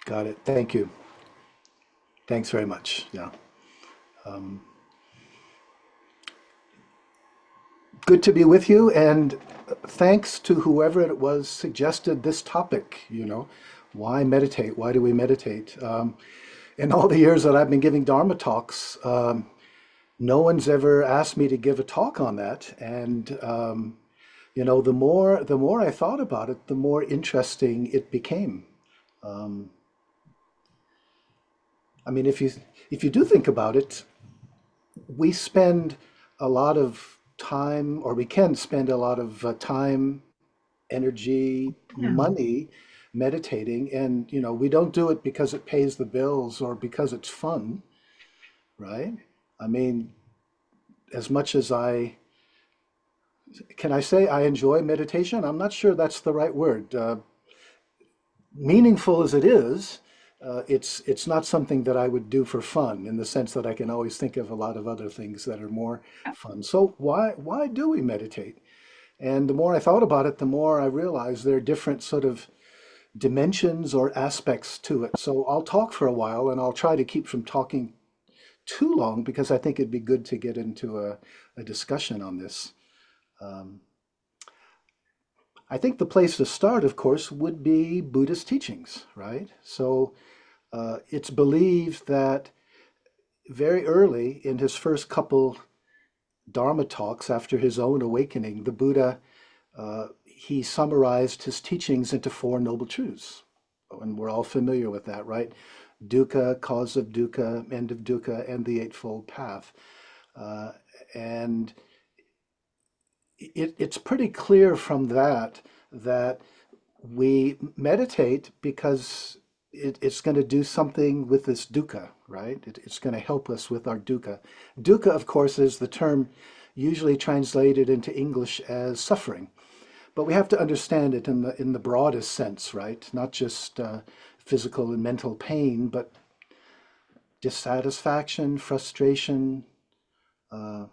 Got it. Thank you. Thanks very much. Yeah. Um, Good to be with you, and thanks to whoever it was suggested this topic. Why meditate? Why do we meditate? In all the years that I've been giving Dharma talks, no one's ever asked me to give a talk on that. And the more I thought about it, the more interesting it became. Um, I mean, if you do think about it, we spend a lot of time, or we can spend a lot of time, energy, Yeah. money meditating, and we don't do it because it pays the bills or because it's fun, right? I mean, as much as can I say I enjoy meditation? I'm not sure that's the right word. Meaningful as it is, it's not something that I would do for fun in the sense that I can always think of a lot of other things that are more fun. So why do we meditate? And the more I thought about it, the more I realized there are different sort of dimensions or aspects to it. So I'll talk for a while and I'll try to keep from talking too long because I think it'd be good to get into a discussion on this. Um, I think the place to start, of course, would be Buddhist teachings, right? So it's believed that very early in his first couple Dharma talks after his own awakening, the Buddha he summarized his teachings into Four Noble Truths. And we're all familiar with that, right? Dukkha, cause of dukkha, end of dukkha, and the Eightfold Path. Uh, and it's pretty clear from that we meditate because it's going to do something with this dukkha, right? It's going to help us with our dukkha. Dukkha, of course, is the term usually translated into English as suffering. But we have to understand it in the broadest sense, right? Not just physical and mental pain, but dissatisfaction, frustration, uh,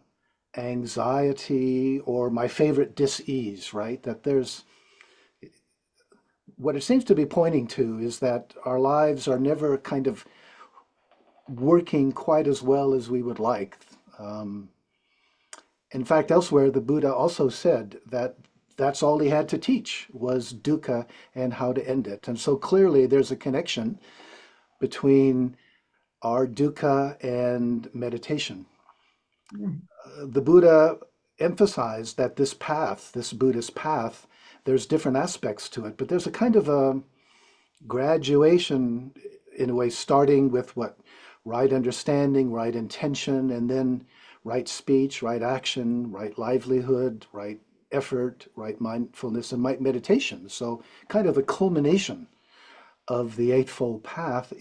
anxiety, or my favorite, dis-ease, right? That there's what it seems to be pointing to is that our lives are never kind of working quite as well as we would like. Um, in fact, elsewhere, the Buddha also said that that's all he had to teach was dukkha and how to end it. And so clearly there's a connection between our dukkha and meditation. Mm. The Buddha emphasized that this path, this Buddhist path, there's different aspects to it, but there's a kind of a graduation in a way, starting with what? Right understanding, right intention, and then right speech, right action, right livelihood, right effort, right mindfulness, and right meditation. So kind of the culmination of the Eightfold Path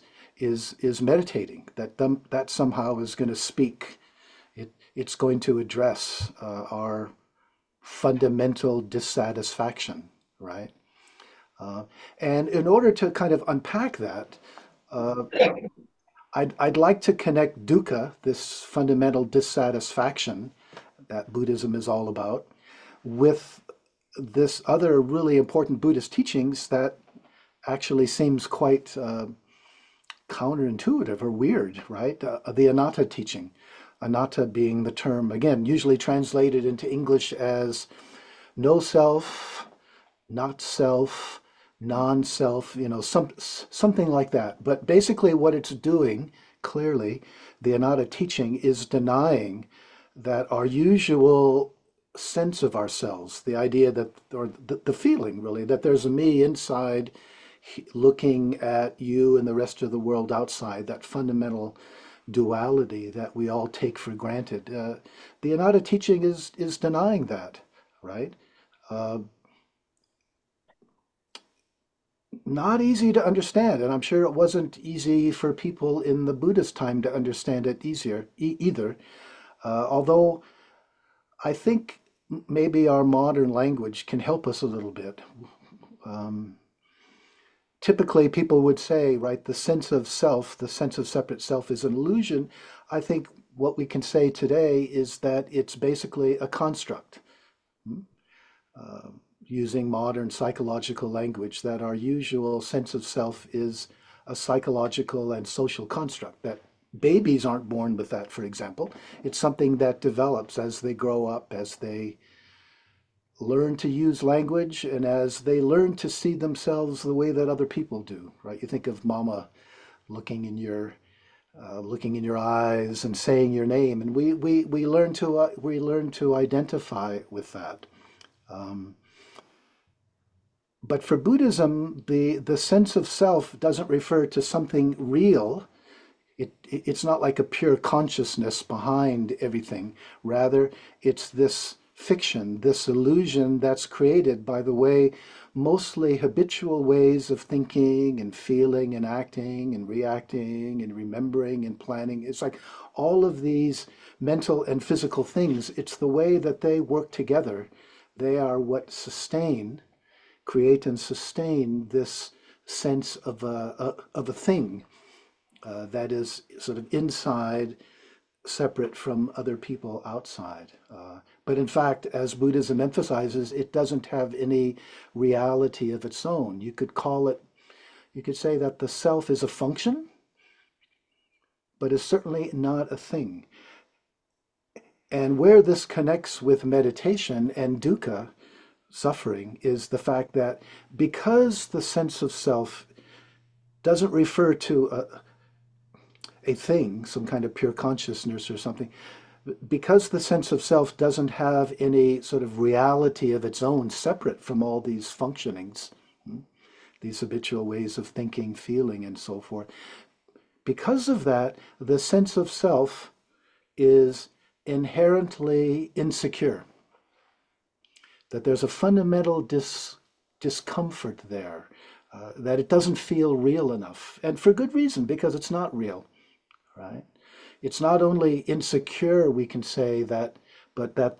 is meditating. That somehow is going to speak. It's going to address our fundamental dissatisfaction, right? Uh, and in order to kind of unpack that, uh, I'd like to connect dukkha, this fundamental dissatisfaction that Buddhism is all about, with this other really important Buddhist teachings that actually seems quite counterintuitive or weird, right? The anatta teaching. Anatta being the term, again, usually translated into English as no self, not self, non-self, something like that. But basically what it's doing, clearly, the Anatta teaching is denying that our usual sense of ourselves, the idea that, or the feeling really, that there's a me inside looking at you and the rest of the world outside, that fundamental duality that we all take for granted. The Anatta teaching is denying that, right? Uh, Not easy to understand, and I'm sure it wasn't easy for people in the Buddhist time to understand it either. Although I think maybe our modern language can help us a little bit. Um, Typically, people would say, right, the sense of self, the sense of separate self is an illusion. I think what we can say today is that it's basically a construct. Hmm? uh, Using modern psychological language, that our usual sense of self is a psychological and social construct that babies aren't born with that, for example. It's something that develops as they grow up, as they learn to use language, and as they learn to see themselves the way that other people do, right? You think of mama looking in your looking in your eyes and saying your name, and we learn to identify with that. Um, but for Buddhism, the sense of self doesn't refer to something real. It's not like a pure consciousness behind everything. Rather, it's this fiction, this illusion that's created by the way mostly habitual ways of thinking and feeling and acting and reacting and remembering and planning. It's like all of these mental and physical things, it's the way that they work together. They are what create and sustain this sense of a thing that is sort of inside, separate from other people outside. But in fact, as Buddhism emphasizes, it doesn't have any reality of its own. You could say that the self is a function, but is certainly not a thing. And where this connects with meditation and dukkha, suffering, is the fact that because the sense of self doesn't refer to a thing, some kind of pure consciousness or something, because the sense of self doesn't have any sort of reality of its own separate from all these functionings, these habitual ways of thinking, feeling, and so forth. Because of that, the sense of self is inherently insecure, that there's a fundamental discomfort there, that it doesn't feel real enough. And for good reason, because it's not real, right? It's not only insecure, we can say that, but that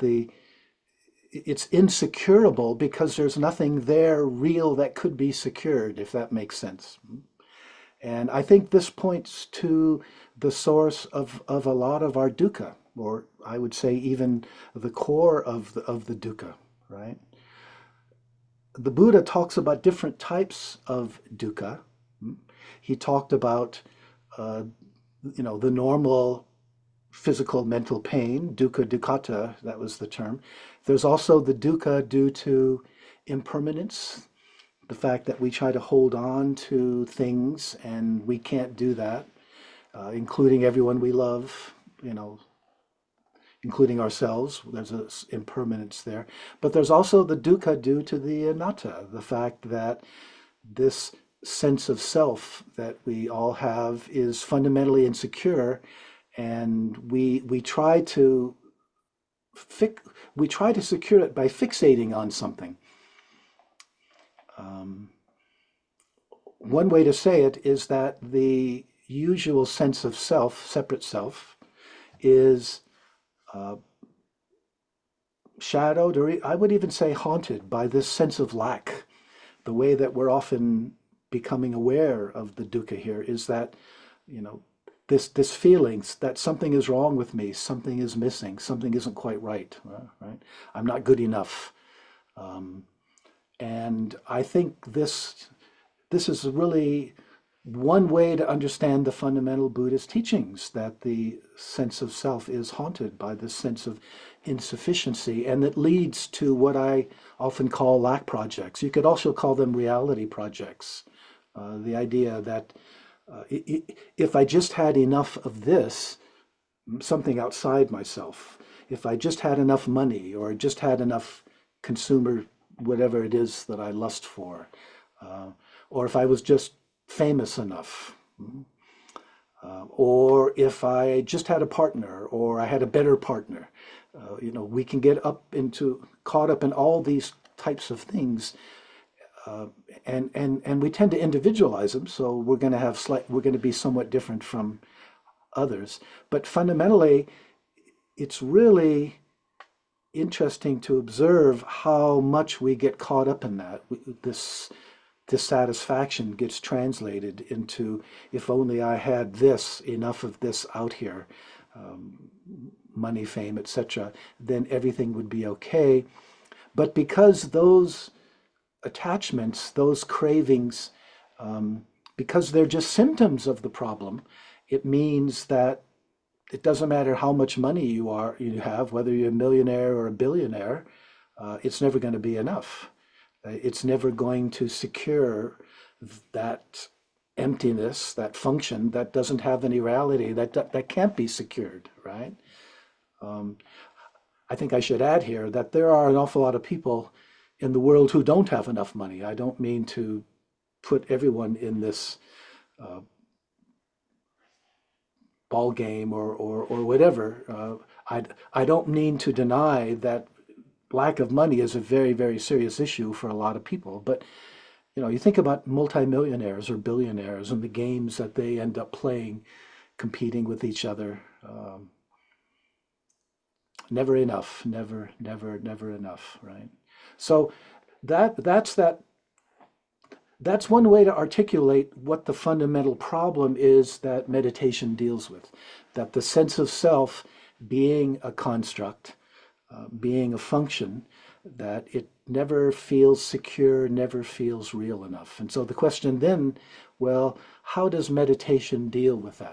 it's insecurable because there's nothing there real that could be secured, if that makes sense. And I think this points to the source of a lot of our dukkha, or I would say even the core of the dukkha, right? The Buddha talks about different types of dukkha. He talked about, uh, the normal physical mental pain, dukkha dukkata, that was the term. There's also the dukkha due to impermanence, the fact that we try to hold on to things and we can't do that, including everyone we love, you know, including ourselves. There's an impermanence there. But there's also the dukkha due to the anatta, the fact that this sense of self that we all have is fundamentally insecure, and we try to we try to secure it by fixating on something. Um, One way to say it is that the usual sense of self, separate self, is uh, shadowed, or I would even say haunted, by this sense of lack. The way that we're often becoming aware of the dukkha here is that, you know, this feelings that something is wrong with me, something is missing, something isn't quite right, right? I'm not good enough. Um, and I think this is really one way to understand the fundamental Buddhist teachings, that the sense of self is haunted by this sense of insufficiency, and that leads to what I often call lack projects. You could also call them reality projects. The idea that if I just had enough of this, something outside myself, if I just had enough money or just had enough consumer, whatever it is that I lust for, uh, or if I was just famous enough, or if I just had a partner or I had a better partner, we can get caught up in all these types of things, and we tend to individualize them. So we're going to be somewhat different from others. But fundamentally, it's really interesting to observe how much we get caught up in that. This dissatisfaction gets translated into, if only I had this, enough of this out here, um, money, fame, etc., then everything would be okay. But because those attachments, those cravings, um, because they're just symptoms of the problem, it means that it doesn't matter how much money you have, whether you're a millionaire or a billionaire, it's never going to be enough. It's never going to secure that emptiness, that function that doesn't have any reality, that can't be secured, right? Um, I think I should add here that there are an awful lot of people in the world who don't have enough money. I don't mean to put everyone in this uh, ball game or whatever. I don't mean to deny that lack of money is a very, very serious issue for a lot of people. But you think about multimillionaires or billionaires and the games that they end up playing, competing with each other. Never enough, never enough, right? So that that's one way to articulate what the fundamental problem is that meditation deals with. That the sense of self being a construct, being a function, that it never feels secure, never feels real enough. And so the question then, well, how does meditation deal with that?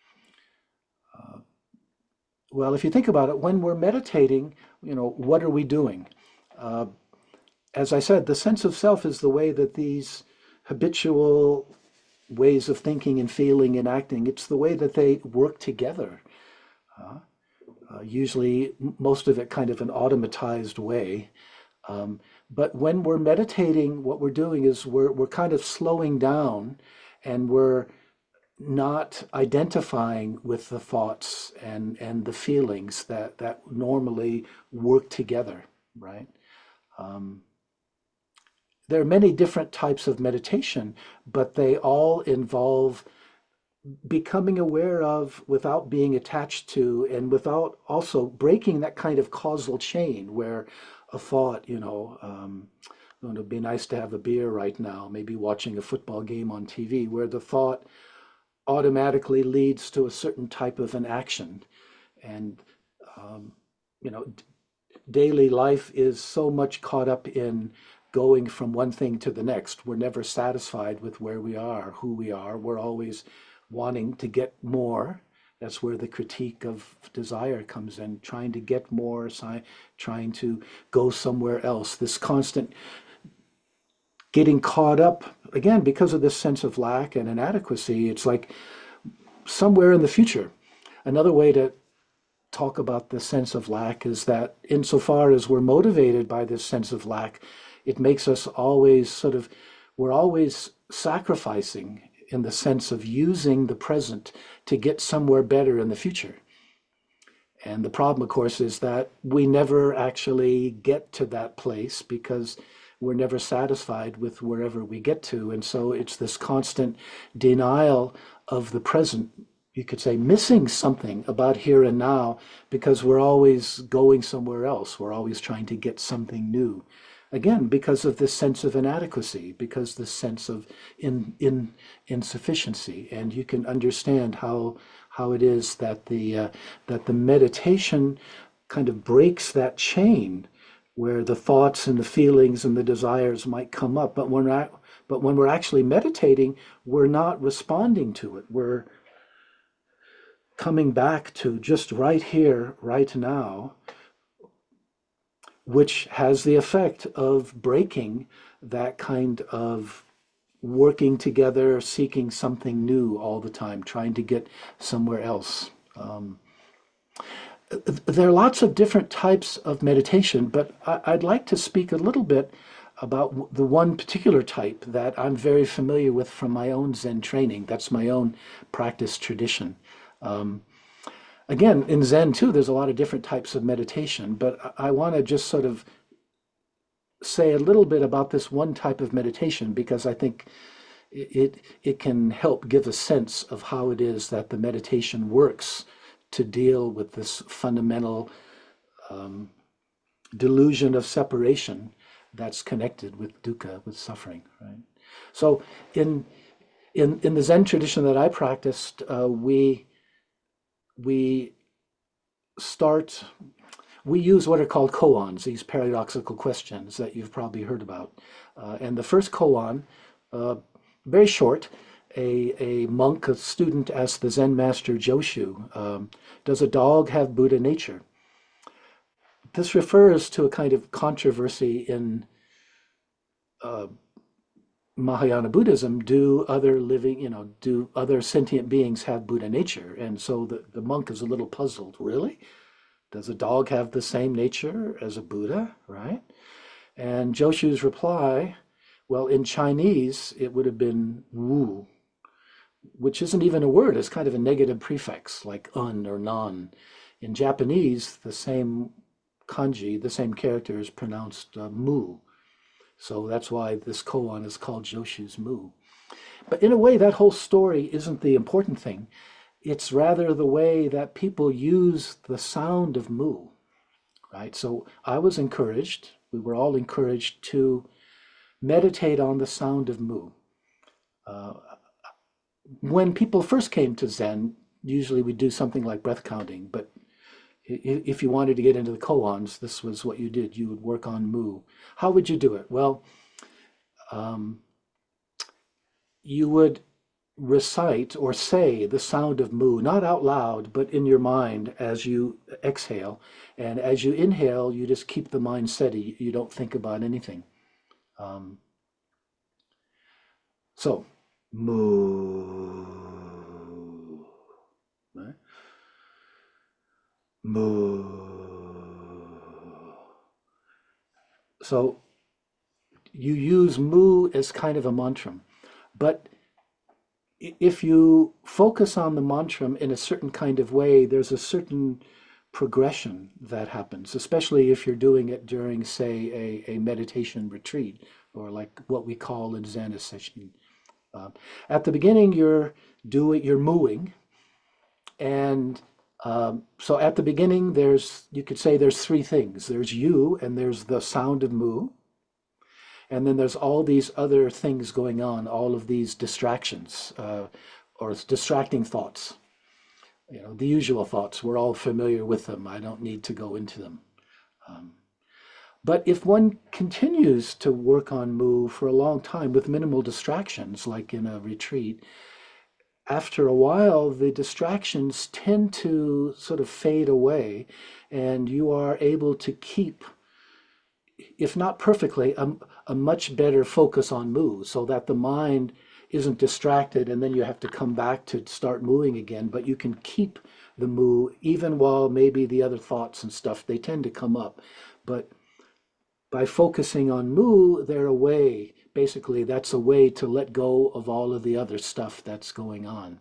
Well, if you think about it, when we're meditating, what are we doing? Uh, as I said, the sense of self is the way that these habitual ways of thinking and feeling and acting, it's the way that they work together. Usually, most of it kind of an automatized way. But when we're meditating, what we're doing is we're kind of slowing down and we're not identifying with the thoughts and the feelings that normally work together, right? Um, there are many different types of meditation, but they all involve becoming aware of without being attached to and without also breaking that kind of causal chain where a thought, it would be nice to have a beer right now, maybe watching a football game on TV, where the thought automatically leads to a certain type of an action. And, um, you know, daily life is so much caught up in going from one thing to the next. We're never satisfied with where we are, who we are. We're always wanting to get more. That's where the critique of desire comes in, trying to get more, trying to go somewhere else. This constant getting caught up, again, because of this sense of lack and inadequacy. It's like somewhere in the future. Another way to talk about the sense of lack is that insofar as we're motivated by this sense of lack, it makes us always we're always sacrificing in the sense of using the present to get somewhere better in the future. And the problem, of course, is that we never actually get to that place because we're never satisfied with wherever we get to. And so it's this constant denial of the present. You could say missing something about here and now because we're always going somewhere else. We're always trying to get something new. Again, because of this sense of inadequacy, because this sense of insufficiency. And you can understand how it is that the meditation kind of breaks that chain where the thoughts and the feelings and the desires might come up, but when we're actually meditating, we're not responding to it. We're coming back to just right here, right now, which has the effect of breaking that kind of working together, seeking something new all the time, trying to get somewhere else. There are lots of different types of meditation, but I'd like to speak a little bit about the one particular type that I'm very familiar with from my own Zen training. That's my own practice tradition. Um, Again, in Zen too, there's a lot of different types of meditation, but I want to just sort of say a little bit about this one type of meditation because I think it can help give a sense of how it is that the meditation works to deal with this fundamental delusion of separation that's connected with dukkha, with suffering, right? So in in the Zen tradition that I practiced, we start we use what are called koans, these paradoxical questions that you've probably heard about. And the first koan, uh, very short, a monk, a student, asked the Zen master Joshu, does a dog have Buddha nature? This refers to a kind of controversy in uh, Mahayana Buddhism. Do other living, do other sentient beings have Buddha nature? And so the monk is a little puzzled. Really? Does a dog have the same nature as a Buddha, right? And Joshu's reply, well, in Chinese, it would have been wu, which isn't even a word. It's kind of a negative prefix, like un or non. In Japanese, the same kanji, the same character is pronounced mu. So that's why this koan is called Joshu's Mu. But in a way, that whole story isn't the important thing. It's rather the way that people use the sound of mu, right? So I was encouraged, we were all encouraged to meditate on the sound of mu. Uh, when people first came to Zen, usually we do something like breath counting, but if you wanted to get into the koans, this was what you did. You would work on mu. How would you do it? Well, um, you would recite or say the sound of mu, not out loud, but in your mind as you exhale. And as you inhale, you just keep the mind steady. You don't think about anything. Um, so, mu, right? Mu. So you use mu as kind of a mantra, but if you focus on the mantra in a certain kind of way, there's a certain progression that happens, especially if you're doing it during, say, a meditation retreat, or like what we call in Zen a session. At the beginning, you're mooing, and so at the beginning, you could say there's three things. There's you, and there's the sound of mu, and then there's all these other things going on, all of these distractions or distracting thoughts. The usual thoughts. We're all familiar with them. I don't need to go into them. Um, but if one continues to work on mu for a long time with minimal distractions, like in a retreat, after a while, the distractions tend to sort of fade away, and you are able to keep, if not perfectly, a much better focus on mu so that the mind isn't distracted and then you have to come back to start moving again, but you can keep the mu even while maybe the other thoughts and stuff, they tend to come up. But by focusing on mu, they're a way, basically, that's a way to let go of all of the other stuff that's going on.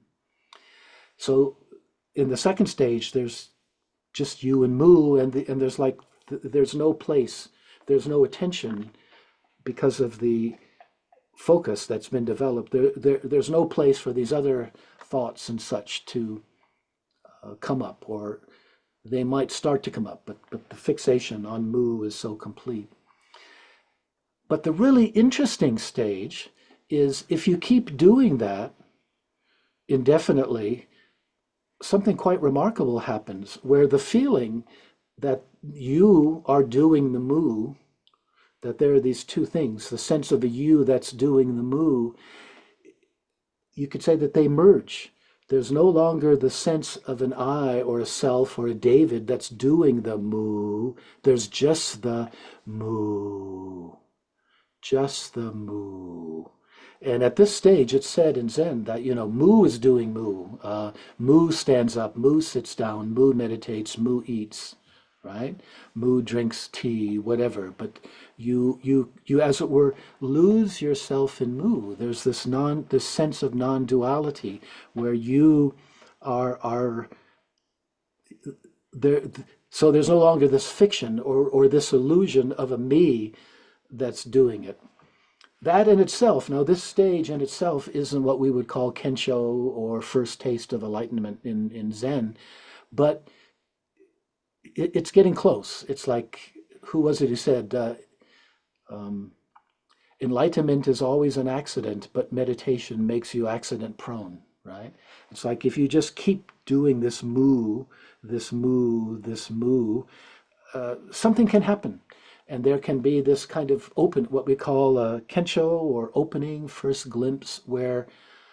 So in the second stage, there's just you and mu, and there's like, there's no place, there's no attention because of the focus that's been developed. There's no place for these other thoughts and such to come up, or they might start to come up, but the fixation on mu is so complete. But the really interesting stage is if you keep doing that indefinitely, something quite remarkable happens where the feeling that you are doing the mu, that there are these two things, the sense of a you that's doing the mu, you could say that they merge. There's no longer the sense of an I or a self or a David that's doing the mu. There's just the mu, just the mu. And at this stage, it's said in Zen that, mu is doing mu. Mu stands up, mu sits down, mu meditates, mu eats, right? Mu drinks tea, whatever. But you, as it were, lose yourself in mu. There's this sense of non-duality where you are there. So there's no longer this fiction or this illusion of a me that's doing it. That in itself, now this stage in itself isn't what we would call Kensho or first taste of enlightenment in Zen, but it's getting close. It's like, who was it who said, um, enlightenment is always an accident, but meditation makes you accident prone, right? It's like if you just keep doing this mu, this mu, this mu, something can happen. And there can be this kind of open, what we call a kensho or opening, first glimpse, where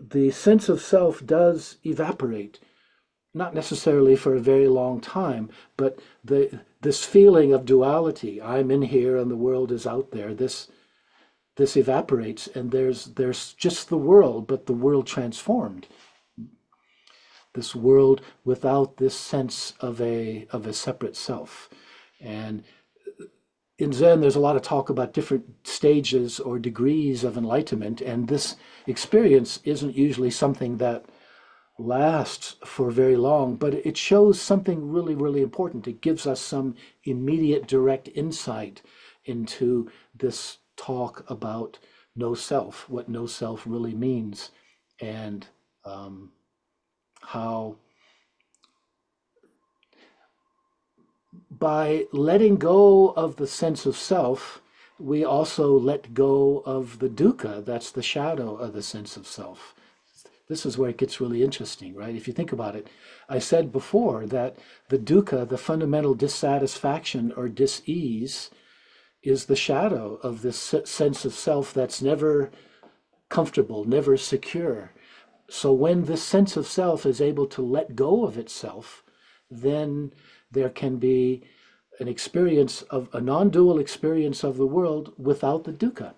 the sense of self does evaporate, not necessarily for a very long time, but this feeling of duality, I'm in here and the world is out there, this evaporates, and there's just the world, but the world transformed. This world without this sense of a separate self. And in Zen, there's a lot of talk about different stages or degrees of enlightenment, and this experience isn't usually something that lasts for very long, but it shows something really, really important. It gives us some immediate, direct insight into this talk about no self, what no self really means, and um, how by letting go of the sense of self, we also let go of the dukkha, that's the shadow of the sense of self. This is where it gets really interesting, right? If you think about it, I said before that the dukkha, the fundamental dissatisfaction or dis-ease, is the shadow of this sense of self that's never comfortable, never secure. So when this sense of self is able to let go of itself, then there can be an experience of a non-dual experience of the world without the dukkha.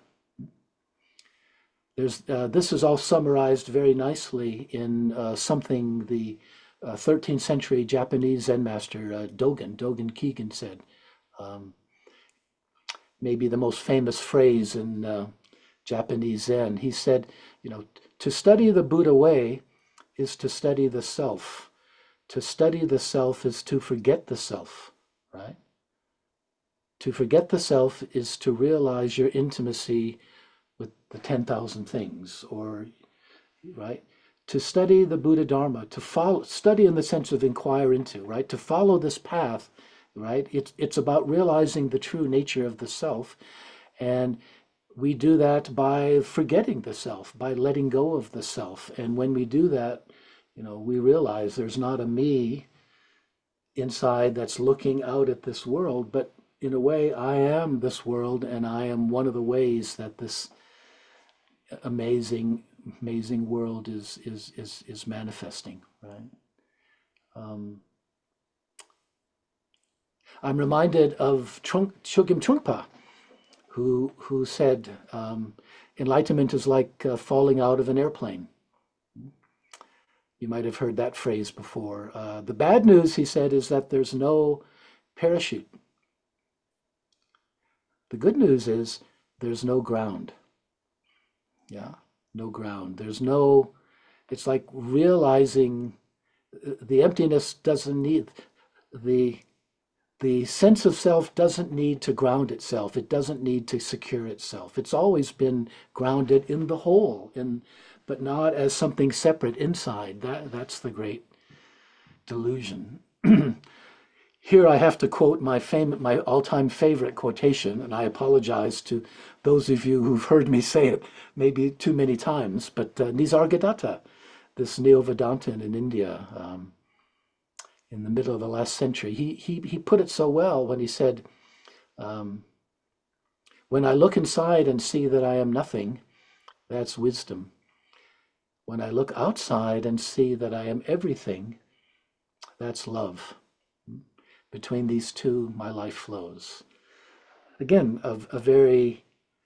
This is all summarized very nicely in something the 13th century Japanese Zen master Dogen Keegan said. Um, Maybe the most famous phrase in Japanese Zen. He said, you know, to study the Buddha way is to study the self. To study the self is to forget the self, right? To forget the self is to realize your intimacy with the 10,000 things, or, right? To study the Buddha Dharma, to follow, study in the sense of inquire into, right? To follow this path, right? It's about realizing the true nature of the self. And we do that by forgetting the self, by letting go of the self. And when we do that, we realize there's not a me inside that's looking out at this world, but in a way, I am this world, and I am one of the ways that this amazing, amazing world is manifesting. Right? Um, I'm reminded of Chogyam Trungpa, who said, "Enlightenment is like falling out of an airplane." You might have heard that phrase before. The bad news, he said, is that there's no parachute. The good news is there's no ground. Yeah, no ground. There's no, it's like realizing the emptiness doesn't need, the the sense of self doesn't need to ground itself. It doesn't need to secure itself. It's always been grounded in the whole, but not as something separate inside. That's the great delusion. Here I have to quote my all-time favorite quotation, and I apologize to those of you who've heard me say it maybe too many times, but Nisargadatta, this Neo-Vedantin in India, in the middle of the last century, he put it so well when he said, um, "When I look inside and see that I am nothing, that's wisdom. When I look outside and see that I am everything, that's love. Between these two, my life flows." Again, a very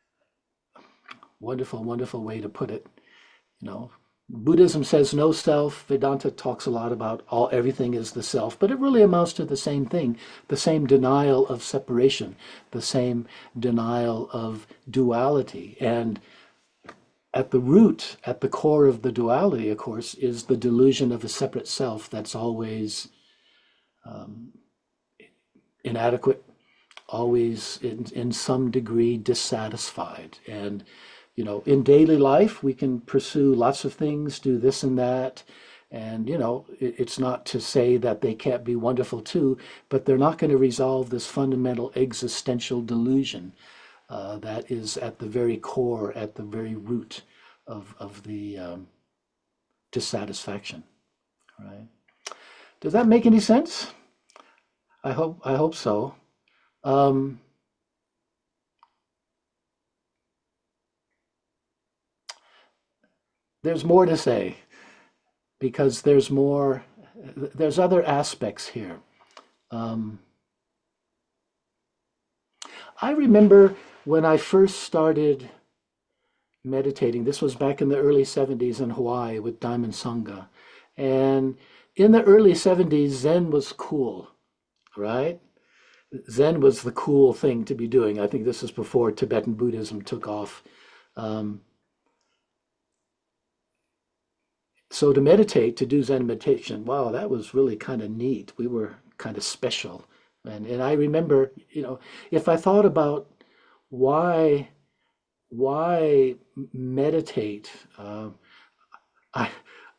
wonderful, wonderful way to put it. You know, Buddhism says no self. Vedanta talks a lot about everything is the self, but it really amounts to the same thing, the same denial of separation, the same denial of duality. And at the root, at the core of the duality, of course, is the delusion of a separate self that's always um, inadequate, always in some degree dissatisfied. And, in daily life, we can pursue lots of things, do this and that. And, it's not to say that they can't be wonderful too, but they're not going to resolve this fundamental existential delusion that is at the very core, at the very root of the dissatisfaction, right? Does that make any sense? I hope so. Um, there's more to say because there's other aspects here. Um, I remember when I first started meditating, this was back in the early 70s in Hawaii with Diamond Sangha. And in the early 70s, Zen was cool, right? Zen was the cool thing to be doing. I think this is before Tibetan Buddhism took off. Um, so to meditate, to do Zen meditation, wow, that was really kind of neat. We were kind of special. And I remember, if I thought about why why meditate, I,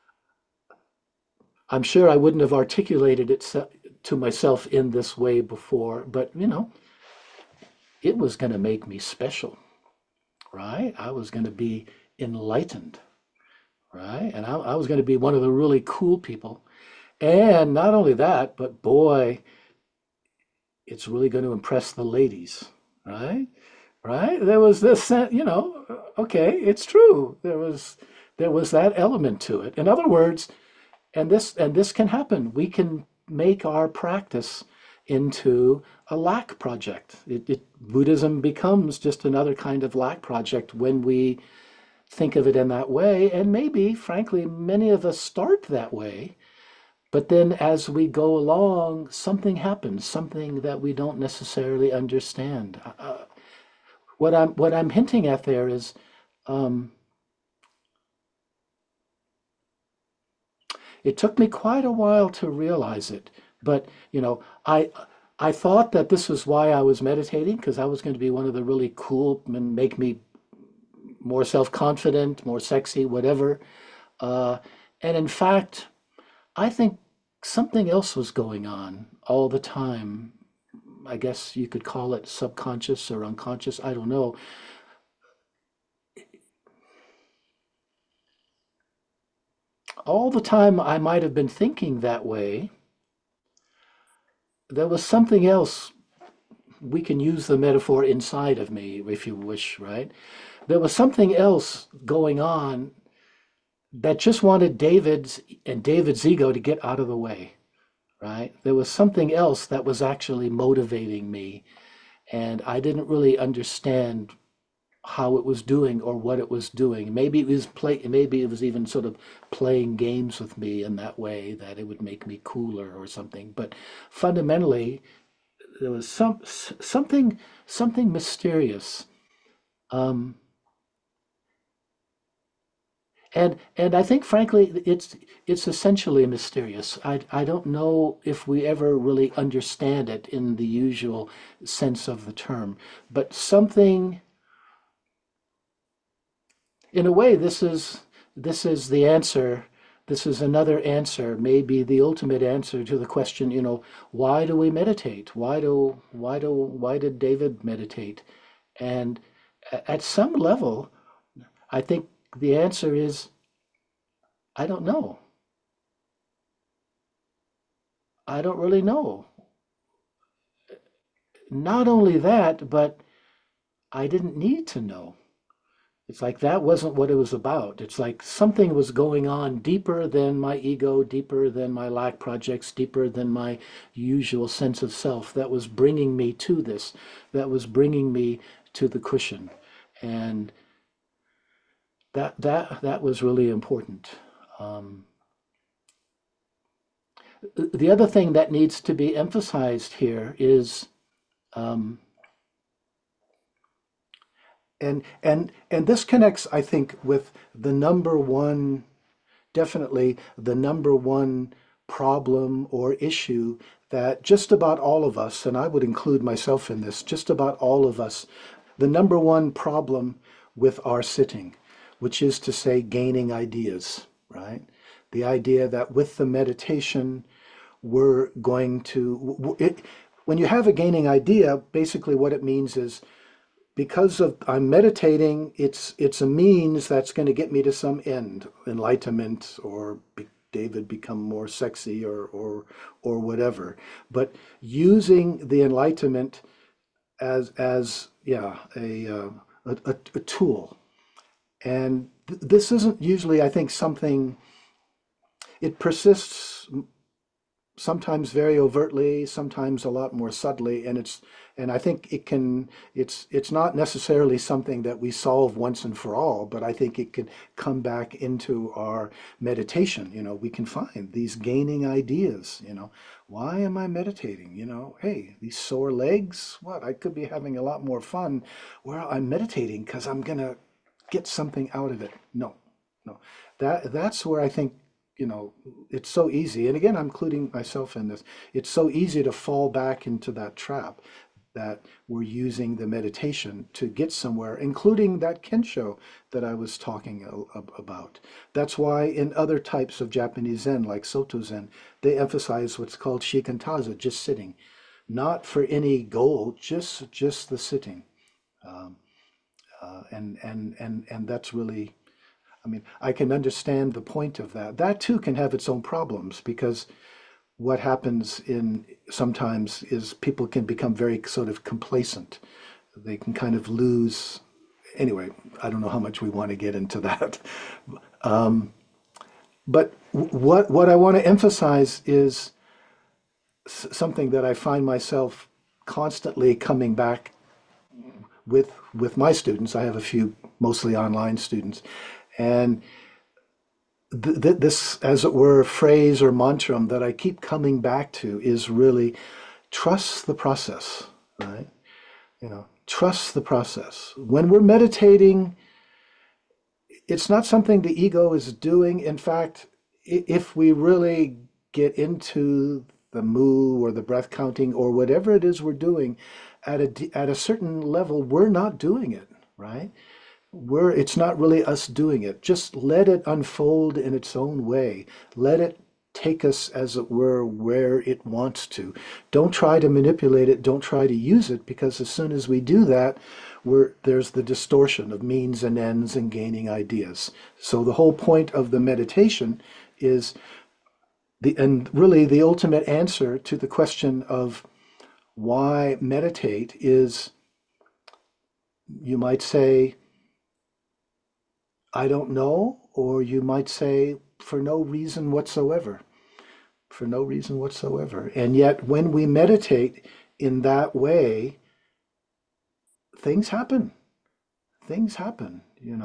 I'm sure I wouldn't have articulated it to myself in this way before, but it was going to make me special, right? I was going to be enlightened, right? And I was going to be one of the really cool people. And not only that, but boy, it's really going to impress the ladies, right? Right? There was this, okay, it's true. There was that element to it. In other words, and this can happen. We can make our practice into a lack project. Buddhism becomes just another kind of lack project when we think of it in that way. And maybe, frankly, many of us start that way. But then as we go along, something happens, something that we don't necessarily understand. What I'm hinting at there is um, it took me quite a while to realize it, but I thought that this was why I was meditating because I was going to be one of the really cool and make me more self-confident, more sexy, whatever. Uh, and in fact, I think something else was going on all the time. I guess you could call it subconscious or unconscious. I don't know. All the time I might have been thinking that way, there was something else. We can use the metaphor inside of me if you wish, right? There was something else going on that just wanted David's ego to get out of the way, right? There was something else that was actually motivating me, and I didn't really understand how it was doing or what it was doing. Maybe it was even sort of playing games with me in that way that it would make me cooler or something. But fundamentally, there was something mysterious. Um, and I think frankly it's essentially mysterious. I don't know if we ever really understand it in the usual sense of the term, but something in a way this is the answer. This is another answer, maybe the ultimate answer to the question, why do we meditate? Why did David meditate? And at some level, I think the answer is I don't know. I don't really know. Not only that, but I didn't need to know. It's like that wasn't what it was about. It's like something was going on deeper than my ego, deeper than my lack projects, deeper than my usual sense of self that was bringing me to this, that was bringing me to the cushion. And that was really important. Um, the other thing that needs to be emphasized here is um, and this connects, I think, with the number one, definitely the number one problem or issue that just about all of us, and I would include myself in this, just about all of us, the number one problem with our sitting, which is to say, gaining ideas, right? The idea that with the meditation, we're going to, when you have a gaining idea, basically what it means is because of I'm meditating, it's a means that's going to get me to some end, enlightenment or David become more sexy or whatever. But using the enlightenment as yeah a tool, and This isn't usually, I think, something, it persists sometimes very overtly, sometimes a lot more subtly, and I think it's not necessarily something that we solve once and for all, but I think it can come back into our meditation. We can find these gaining ideas. Why am I meditating? Hey, these sore legs, what? I could be having a lot more fun. Well, I'm meditating because I'm gonna get something out of it. No, no. That's where I think, it's so easy. And again, I'm including myself in this. It's so easy to fall back into that trap that we're using the meditation to get somewhere, including that Kensho that I was talking about. That's why in other types of Japanese Zen, like Soto Zen, they emphasize what's called shikantaza, just sitting, not for any goal, just the sitting. Um, and that's really, I mean, I can understand the point of that. That too can have its own problems because what happens in sometimes is people can become very sort of complacent. They can kind of lose. Anyway, I don't know how much we want to get into that. But what I want to emphasize is something that I find myself constantly coming back with my students. I have a few mostly online students, and this, as it were, phrase or mantra that I keep coming back to is really trust the process, right? Trust the process. When we're meditating, it's not something the ego is doing. In fact, if we really get into the mu or the breath counting or whatever it is we're doing, at a certain level, we're not doing it, right? It's not really us doing it. Just let it unfold in its own way. Let it take us, as it were, where it wants to. Don't try to manipulate it. Don't try to use it, because as soon as we do that, there's the distortion of means and ends and gaining ideas. So the whole point of the meditation is and really the ultimate answer to the question of why meditate is, you might say, I don't know, or you might say, for no reason whatsoever, for no reason whatsoever. And yet, when we meditate in that way, things happen. Things happen,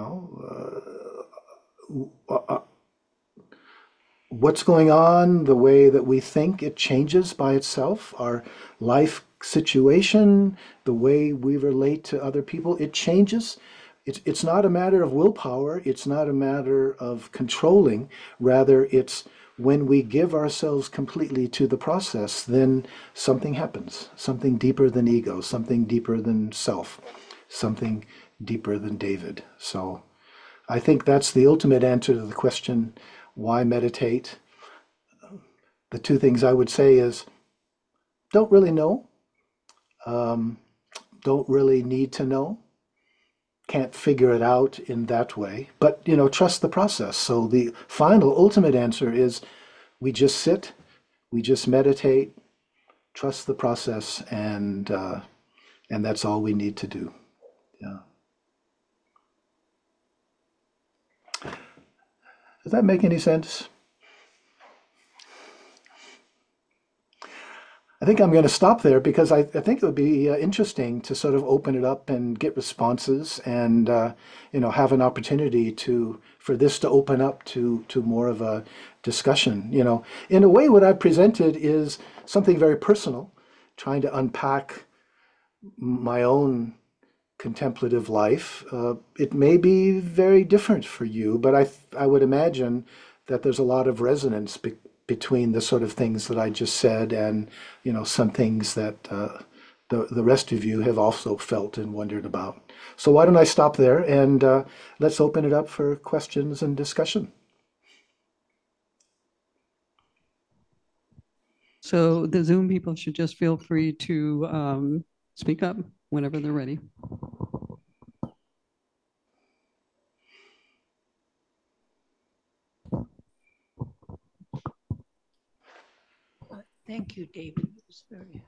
what's going on, the way that we think, it changes by itself. Our life situation, the way we relate to other people, it changes. It's not a matter of willpower. It's not a matter of controlling. Rather, it's when we give ourselves completely to the process, then something happens, something deeper than ego, something deeper than self, something deeper than David. So I think that's the ultimate answer to the question, why meditate? The two things I would say is, don't really know, um, don't really need to know, can't figure it out in that way, but trust the process. So the final ultimate answer is, we just sit, we just meditate, trust the process, and that's all we need to do. Yeah. Does that make any sense? I think I'm going to stop there because I think it would be interesting to sort of open it up and get responses and have an opportunity for this to open up to more of a discussion. In a way, what I've presented is something very personal, trying to unpack my own contemplative life. It may be very different for you, but I would imagine that there's a lot of resonance between the sort of things that I just said and some things that the rest of you have also felt and wondered about. So why don't I stop there and let's open it up for questions and discussion. So the Zoom people should just feel free to speak up whenever they're ready. Thank you, David. It was very.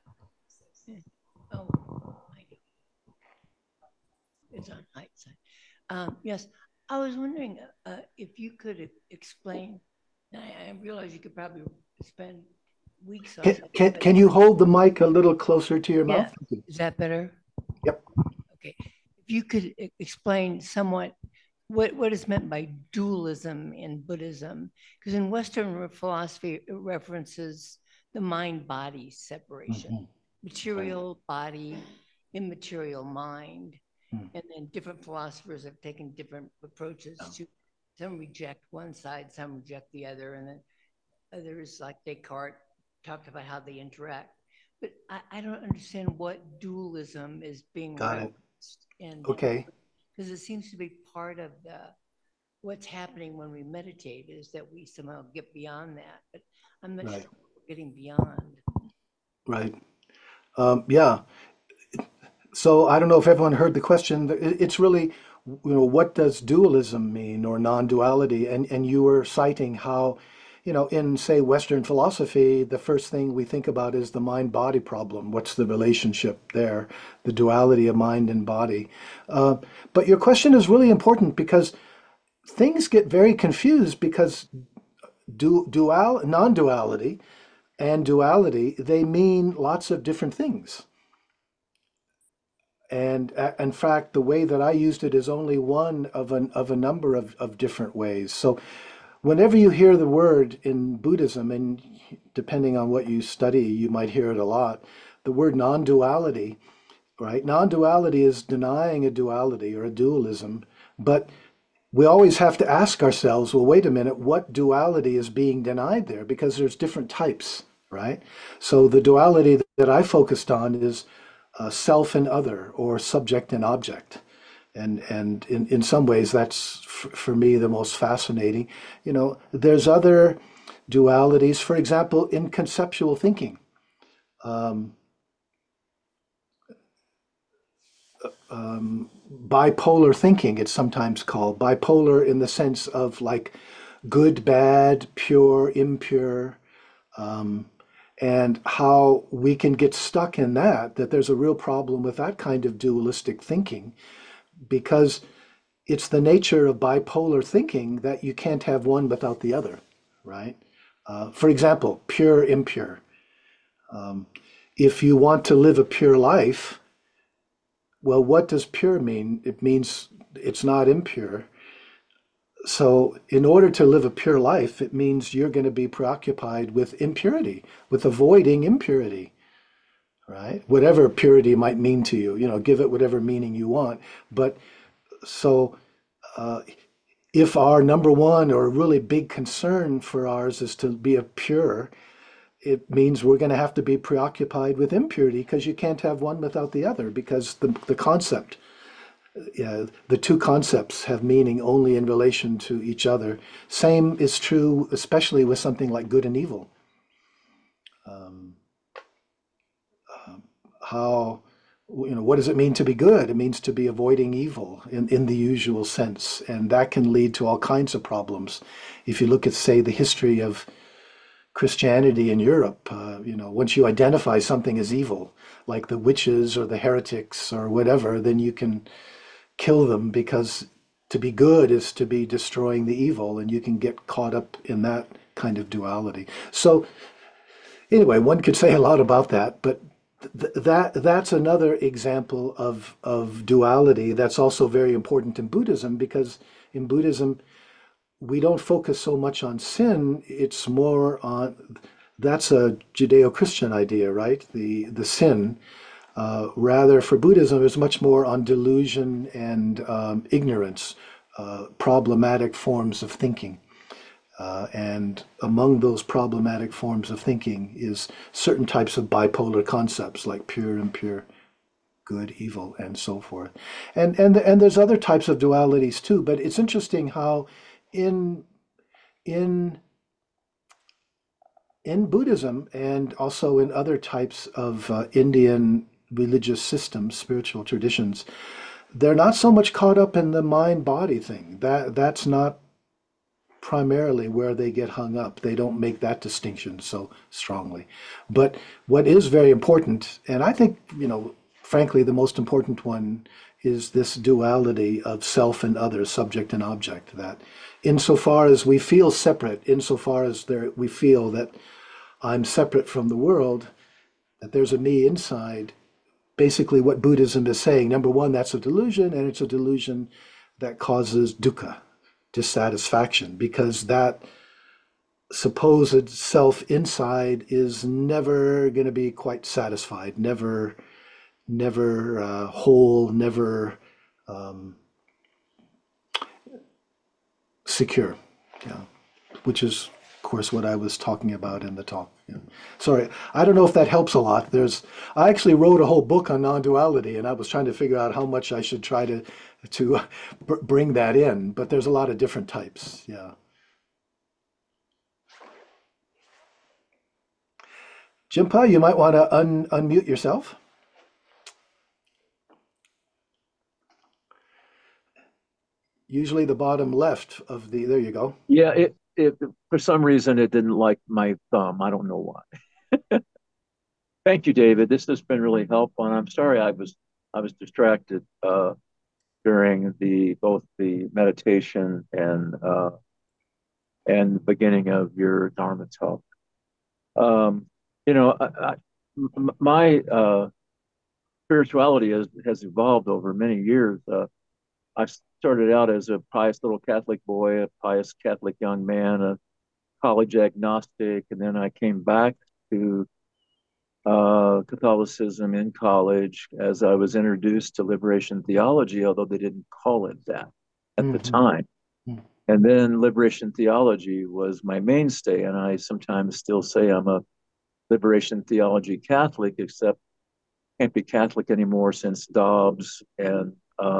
Oh, it's on hindsight. Yes, I was wondering if you could explain. I realize you could probably spend weeks on this, but Can you hold the mic a little closer to your yeah, mouth? is that better? Yep. Okay. If you could explain somewhat what is meant by dualism in Buddhism, because in Western philosophy, it references the mind-body separation, Mhm. Right. material body, immaterial mind, Mm. and then different philosophers have taken different approaches Yeah. to. Some reject one side, some reject the other, and then others, like Descartes, talked about how they interact. But I don't understand what dualism is being Got it. referenced in, Okay. because it seems to be part of the what's happening when we meditate is that we somehow get beyond that. But I'm not Right. sure what we're getting beyond. Right. Yeah. So I don't know if everyone heard the question. It's really, what does dualism mean or non-duality? And you were citing how, in say Western philosophy, the first thing we think about is the mind-body problem. What's the relationship there? The duality of mind and body. Uh, but your question is really important because things get very confused because non-duality and duality, they mean lots of different things. And in fact, the way that I used it is only one of a number of different ways. So whenever you hear the word in Buddhism, and depending on what you study, you might hear it a lot, the word non-duality, right? Non-duality is denying a duality or a dualism, but we always have to ask ourselves, well, wait a minute, what duality is being denied there? Because there's different types, right? So the duality that I focused on is self and other, or subject and object. And in some ways, that's for me the most fascinating. There's other dualities, for example, in conceptual thinking. Um, Bipolar thinking, it's sometimes called bipolar in the sense of like good, bad, pure, impure, um, and how we can get stuck in that there's a real problem with that kind of dualistic thinking because it's the nature of bipolar thinking that you can't have one without the other, right? For example, pure, impure. Um, if you want to live a pure life, well, what does pure mean? It means it's not impure. So, in order to live a pure life, it means you're going to be preoccupied with impurity, with avoiding impurity, right? Whatever purity might mean to you, give it whatever meaning you want. But so, uh, if our number one or really big concern for ours is to be a pure, it means we're going to have to be preoccupied with impurity because you can't have one without the other because the concept, the two concepts have meaning only in relation to each other. Same is true, especially with something like good and evil. Um, how, what does it mean to be good? It means to be avoiding evil in the usual sense. And that can lead to all kinds of problems. If you look at, say, the history of Christianity in Europe, once you identify something as evil, like the witches or the heretics or whatever, then you can kill them because to be good is to be destroying the evil, and you can get caught up in that kind of duality. So anyway, one could say a lot about that, but that's another example of duality that's also very important in Buddhism because in Buddhism we don't focus so much on sin. It's more on that's a Judeo-Christian idea, right? The sin. Rather, for Buddhism, it's much more on delusion and ignorance, problematic forms of thinking. And among those problematic forms of thinking is certain types of bipolar concepts like pure, impure, good, evil, and so forth. And there's other types of dualities too. But it's interesting how in in in Buddhism and also in other types of Indian religious systems, spiritual traditions, they're not so much caught up in the mind-body thing. That's not primarily where they get hung up. They don't make that distinction so strongly. But what is very important, and I think, frankly, the most important one is this duality of self and other, subject and object, that insofar as we feel separate, insofar as we feel that I'm separate from the world, that there's a me inside, basically what Buddhism is saying, number one, that's a delusion, and it's a delusion that causes dukkha, dissatisfaction, because that supposed self inside is never going to be quite satisfied, never whole, never secure. Yeah, which is, of course, what I was talking about in the talk. Yeah. Sorry, I don't know if that helps a lot. I actually wrote a whole book on non-duality, and I was trying to figure out how much I should try to bring that in. But there's a lot of different types. Yeah. Jimpa, you might want to unmute yourself. Usually the bottom left of there you go. Yeah, it for some reason it didn't like my thumb. I don't know why. Thank you, David. This has been really helpful, and I'm sorry I was distracted during both the meditation and the beginning of your Dharma talk. You know, my spirituality has evolved over many years. I started out as a pious little Catholic boy, a pious Catholic young man, a college agnostic, and then I came back to Catholicism in college as I was introduced to liberation theology, although they didn't call it that at the time. And then liberation theology was my mainstay, and I sometimes still say I'm a liberation theology Catholic, except can't be Catholic anymore since Dobbs, and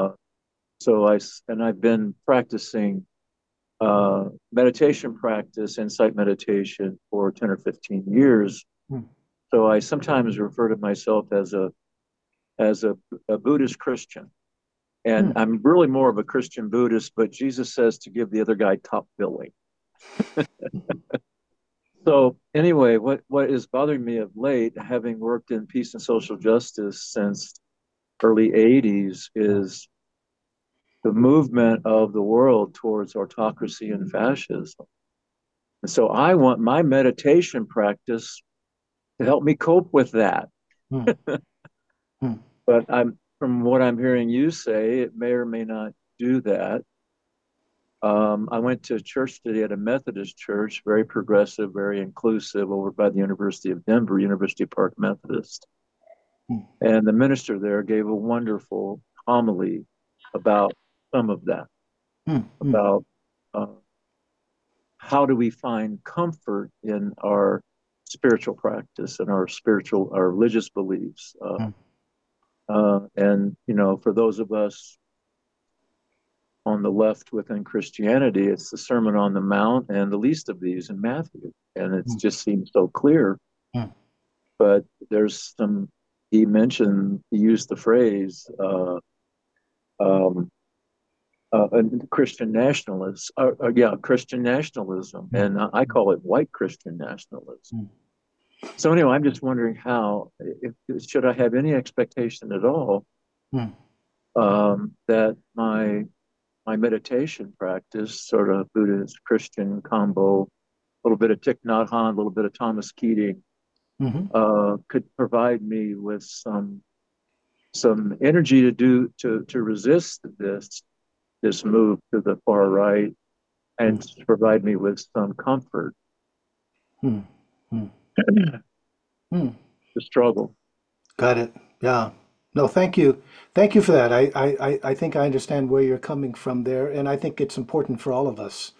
I've been practicing meditation practice, insight meditation, for 10 or 15 years. So I sometimes refer to myself as a Buddhist Christian. And I'm really more of a Christian Buddhist, but Jesus says to give the other guy top billing. So anyway, what is bothering me of late, having worked in peace and social justice since early 80s, is the movement of the world towards autocracy and fascism. And so I want my meditation practice to help me cope with that. But from what I'm hearing you say, it may or may not do that. I went to church today at a Methodist church, very progressive, very inclusive, over by the University of Denver, University Park Methodist. And the minister there gave a wonderful homily about some of that, about how do we find comfort in our spiritual practice and our religious beliefs. And, you know, for those of us on the left within Christianity, it's the Sermon on the Mount and the least of these in Matthew. And it just seems so clear. But there's he used the phrase, Christian nationalists, Christian nationalism. And I call it white Christian nationalism. So anyway, I'm just wondering should I have any expectation at all that my meditation practice, sort of Buddhist Christian combo, a little bit of Thich Nhat Hanh, a little bit of Thomas Keating, could provide me with some energy to resist this move to the far right, and to provide me with some comfort. The struggle. Got it. Yeah. No, thank you. Thank you for that. I think I understand where you're coming from there, and I think it's important for all of us.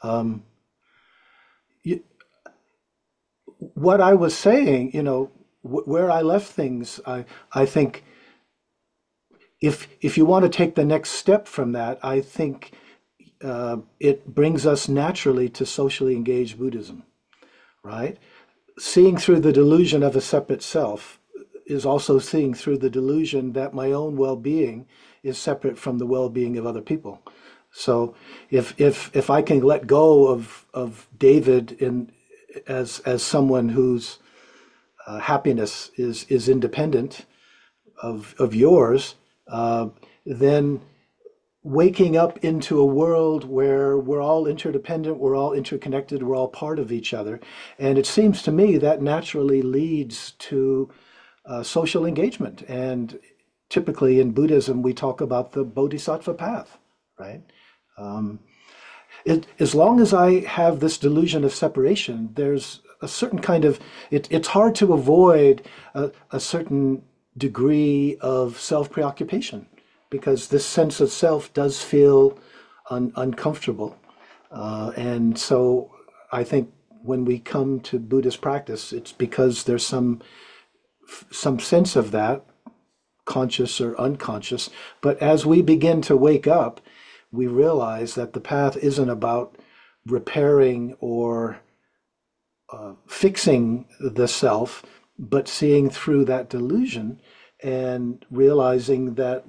What I was saying, you know, where I left things, I think if you want to take the next step from that, I think it brings us naturally to socially engaged Buddhism, right? Seeing through the delusion of a separate self is also seeing through the delusion that my own well-being is separate from the well-being of other people. So if I can let go of David as someone whose happiness is independent of yours, then waking up into a world where we're all interdependent, we're all interconnected, we're all part of each other. And it seems to me that naturally leads to social engagement. And typically in Buddhism, we talk about the Bodhisattva path, right? Um, as long as I have this delusion of separation, there's a certain kind of, it's hard to avoid a certain degree of self preoccupation because this sense of self does feel uncomfortable. And so I think when we come to Buddhist practice, it's because there's some sense of that, conscious or unconscious. But as we begin to wake up, we realize that the path isn't about repairing or fixing the self, but seeing through that delusion and realizing that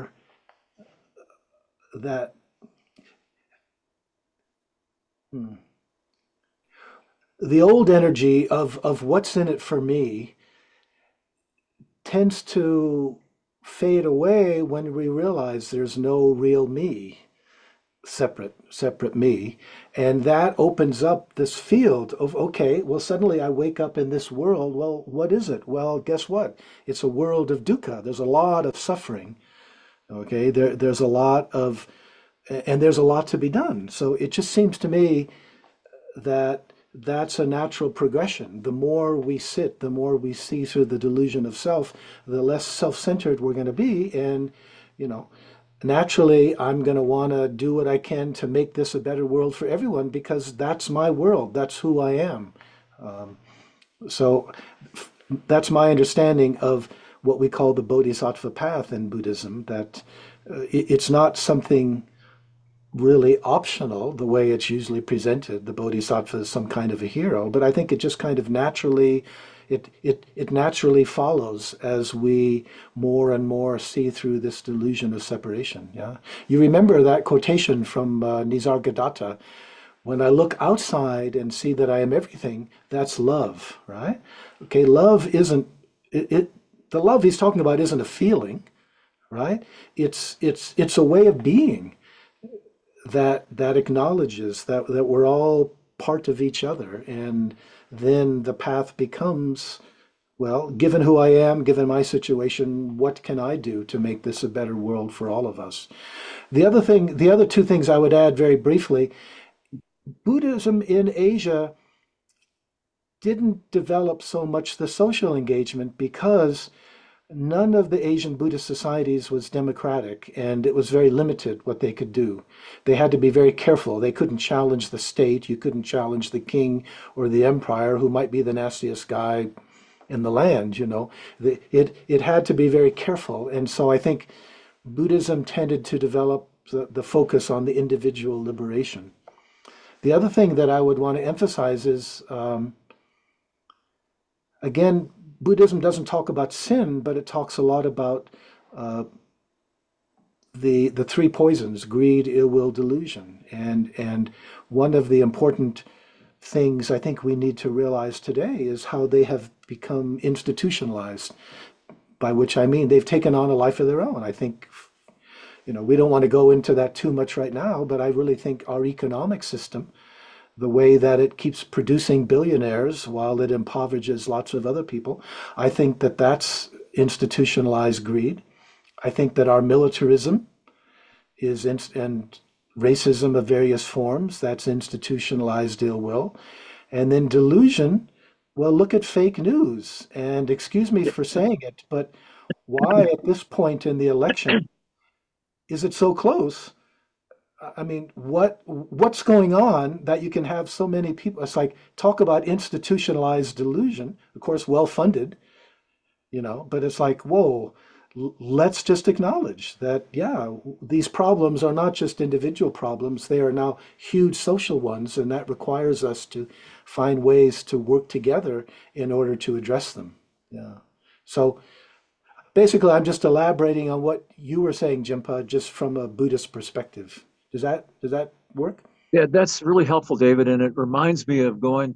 that hmm, the old energy of what's in it for me tends to fade away when we realize there's no real me, separate me, and that opens up this field of, okay, well, suddenly I wake up in this world. Well, what is it? Well, guess what? It's a world of dukkha. There's a lot of suffering. Okay, there's a lot of, and there's a lot to be done. So it just seems to me that that's a natural progression. The more we sit, the more we see through the delusion of self, the less self-centered we're going to be. And, you know, naturally, I'm going to want to do what I can to make this a better world for everyone because that's my world. That's who I am. So that's my understanding of what we call the Bodhisattva path in Buddhism, that it's not something really optional the way it's usually presented. The Bodhisattva is some kind of a hero, but I think it just kind of naturally it naturally follows as we more and more see through this delusion of separation. Yeah, you remember that quotation from Nisargadatta: "When I look outside and see that I am everything, that's love." Right? Okay, love isn't it. The love he's talking about isn't a feeling, right? It's a way of being that acknowledges that we're all part of each other, and then the path becomes, well, given who I am, given my situation, what can I do to make this a better world for all of us? The other two things I would add very briefly: Buddhism in Asia didn't develop so much the social engagement because none of the Asian Buddhist societies was democratic, and it was very limited what they could do. They had to be very careful. They couldn't challenge the state. You couldn't challenge the king or the empire, who might be the nastiest guy in the land, you know. It had to be very careful. And so I think Buddhism tended to develop the focus on the individual liberation. The other thing that I would want to emphasize is, again, Buddhism doesn't talk about sin, but it talks a lot about uh, the three poisons: greed, ill will, delusion. And one of the important things I think we need to realize today is how they have become institutionalized. By which I mean they've taken on a life of their own. I think, you know, we don't want to go into that too much right now, but I really think our economic system, the way that it keeps producing billionaires while it impoverishes lots of other people, I think that that's institutionalized greed. I think that our militarism and racism of various forms, that's institutionalized ill will. And then delusion, well, look at fake news. And excuse me for saying it, but why at this point in the election is it so close? I mean, what's going on that you can have so many people? It's like, talk about institutionalized delusion, of course, well funded, you know, but it's like, whoa, let's just acknowledge that, yeah, these problems are not just individual problems, they are now huge social ones, and that requires us to find ways to work together in order to address them. Yeah. So basically, I'm just elaborating on what you were saying, Jimpa, just from a Buddhist perspective. Does that work? Yeah, that's really helpful, David, and it reminds me of going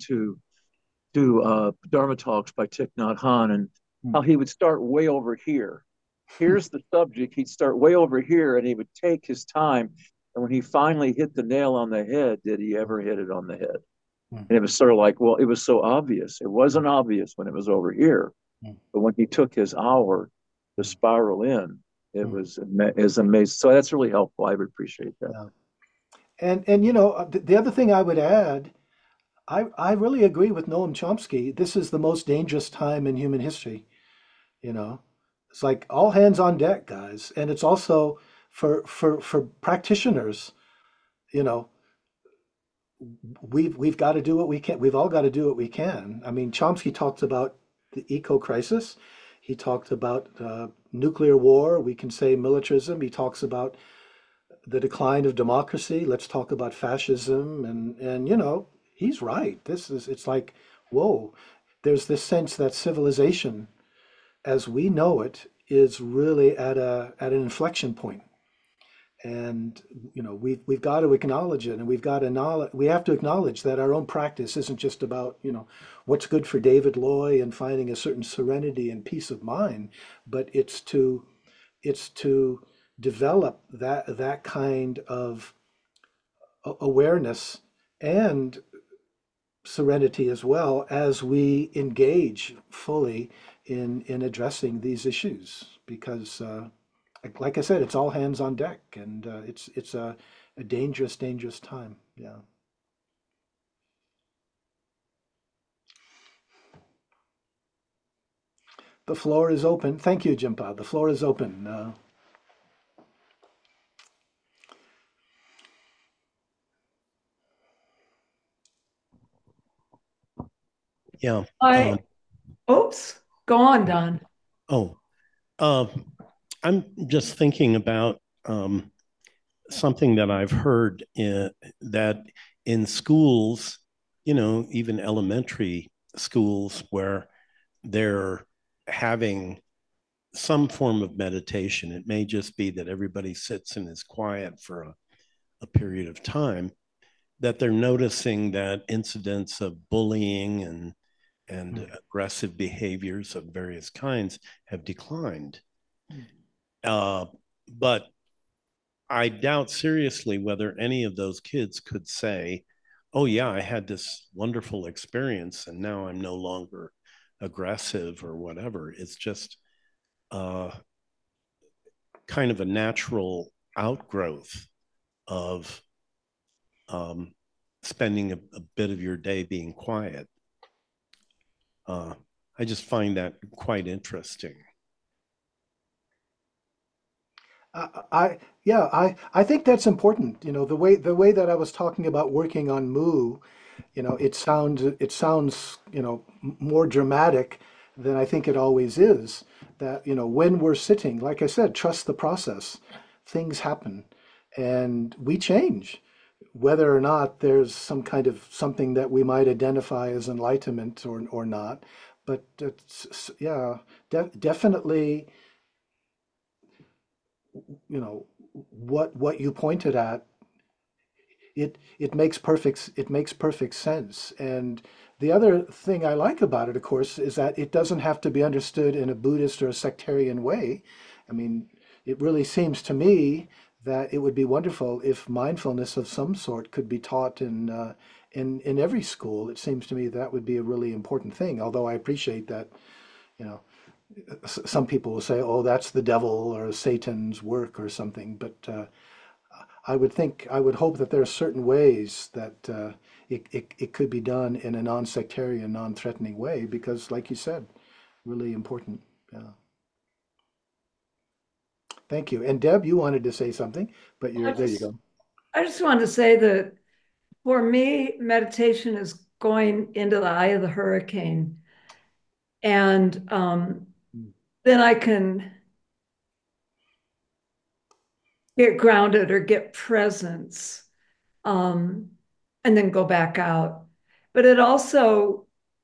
to Dharma talks by Thich Nhat Hanh and Hmm. how he would start way over here here's the subject. He'd start way over here and he would take his time. And when he finally hit the nail on the head, did he ever hit it on the head? And it was sort of like, well, it was so obvious. It wasn't obvious when it was over here, but when he took his hour to spiral in, it was amazing. So that's really helpful. I would appreciate that. Yeah. And the other thing I would add, I really agree with Noam Chomsky. This is the most dangerous time in human history, you know. It's like all hands on deck, guys. And it's also for practitioners, you know, we've got to do what we can. We've all got to do what we can. I mean, Chomsky talks about the eco crisis. He talked about nuclear war. We can say militarism. He talks about the decline of democracy. Let's talk about fascism. And he's right. It's like, whoa, there's this sense that civilization as we know it is really at an inflection point. And we've got to acknowledge it, and we have to acknowledge that our own practice isn't just about what's good for David Loy and finding a certain serenity and peace of mind, but it's to develop that kind of awareness and serenity as well as we engage fully in addressing these issues because like I said, it's all hands on deck, and it's a dangerous time. Yeah. The floor is open. Thank you, Jimpa. The floor is open. Yeah. I, oops, go on, Don. Oh, uh, I'm just thinking about something that I've heard that in schools, even elementary schools, where they're having some form of meditation. It may just be that everybody sits and is quiet for a period of time, that they're noticing that incidents of bullying and aggressive behaviors of various kinds have declined. But I doubt seriously whether any of those kids could say, oh, yeah, I had this wonderful experience and now I'm no longer aggressive or whatever. It's just kind of a natural outgrowth of spending a bit of your day being quiet. I just find that quite interesting. I think that's important. The way that I was talking about working on Moo, it sounds more dramatic than I think it always is. That when we're sitting, like I said, trust the process. Things happen, and we change. Whether or not there's some kind of something that we might identify as enlightenment or not, but yeah, definitely what you pointed at, it makes perfect sense. And the other thing I like about it, of course, is that it doesn't have to be understood in a Buddhist or a sectarian way. I mean, it really seems to me that it would be wonderful if mindfulness of some sort could be taught in every school. It seems to me that would be a really important thing. Although I appreciate that, you know, some people will say, "Oh, that's the devil or Satan's work or something." But I would hope that there are certain ways that it could be done in a non-sectarian, non-threatening way, because, like you said, really important. Yeah. Thank you. And Deb, you wanted to say something, but I there you just, go. I just wanted to say that for me, meditation is going into the eye of the hurricane. And Mm. then I can get grounded or get presence, um, and then go back out. But it also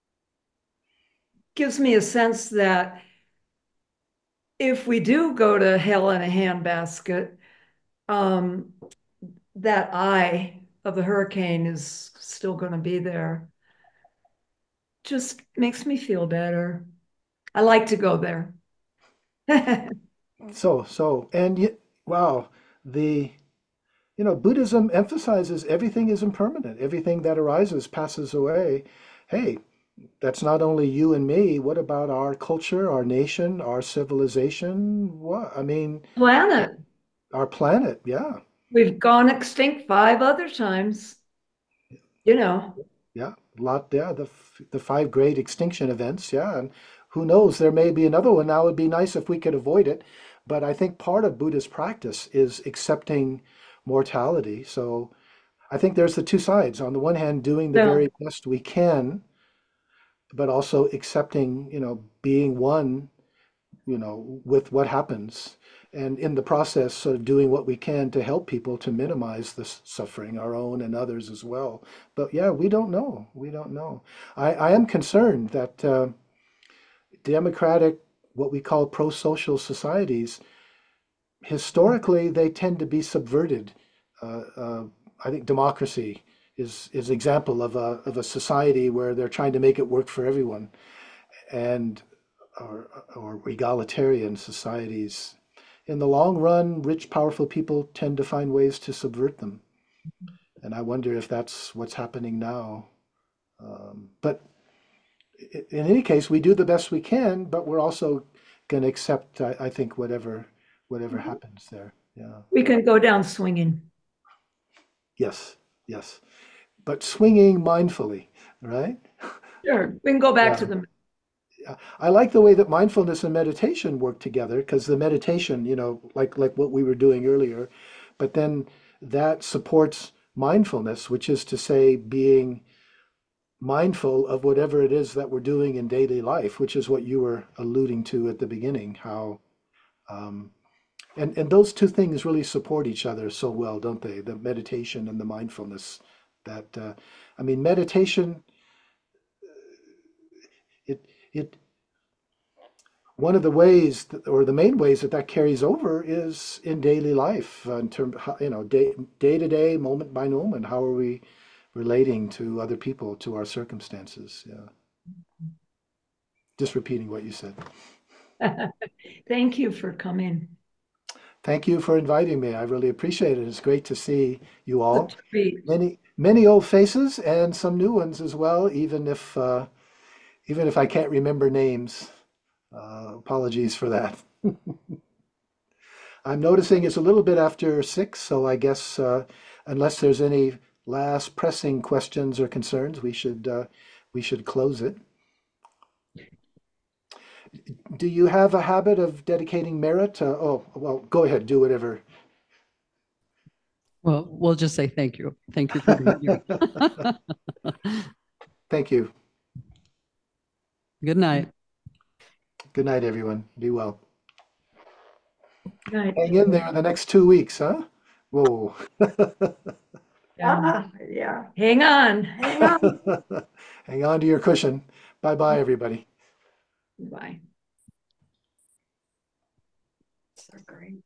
gives me a sense that if we do go to hell in a handbasket, um, that eye of the hurricane is still going to be there. Just makes me feel better. I like to go there. And yet, wow, the, Buddhism emphasizes everything is impermanent. Everything that arises passes away. Hey, that's not only you and me. What about our culture, our nation, our civilization? What? I mean, Planet. our planet. Yeah. We've gone extinct 5 other times, you know. Yeah. A lot. Yeah. The five great extinction events. Yeah. And who knows? There may be another one. Now, it'd be nice if we could avoid it. But I think part of Buddhist practice is accepting mortality. So I think there's the two sides. On the one hand, doing the No, very best we can, but also accepting, being one, with what happens. And in the process, sort of doing what we can to help people to minimize the suffering, our own and others as well. But yeah, we don't know. We don't know. I am concerned that democratic, what we call pro-social societies, historically, they tend to be subverted. Uh, uh, I think democracy is example of a society where they're trying to make it work for everyone, and or egalitarian societies. In the long run, rich, powerful people tend to find ways to subvert them, and I wonder if that's what's happening now. But in any case, we do the best we can, but we're also going to accept, I think, whatever happens there. Yeah. we can go down swinging. Yes. Yes. But swinging mindfully, right? Sure, we can go back to Yeah. the, Yeah. I like the way that mindfulness and meditation work together because the meditation, like what we were doing earlier, but then that supports mindfulness, which is to say, being mindful of whatever it is that we're doing in daily life, which is what you were alluding to at the beginning, how um, and those two things really support each other so well, don't they? The meditation and the mindfulness. That I mean, meditation. It it one of the ways that, or the main ways that that carries over is in daily life, in terms, day to day, moment by moment. How are we relating to other people, to our circumstances? Yeah. Just repeating what you said. thank you for coming. Thank you for inviting me. I really appreciate it. It's great to see you The all. treat. Many old faces and some new ones as well, even if I can't remember names. Apologies for that. I'm noticing it's a little bit after 6, so I guess unless there's any last pressing questions or concerns, we should close it. Do you have a habit of dedicating merit? Oh, well, go ahead, do whatever. Well, we'll just say thank you. Thank you for being here. Thank you. Good night. Good night, everyone. Be well. Night. Hang in there the next 2 weeks, huh? Whoa. Yeah, hang on, hang on. Hang on to your cushion. Bye-bye, everybody. Bye. So great.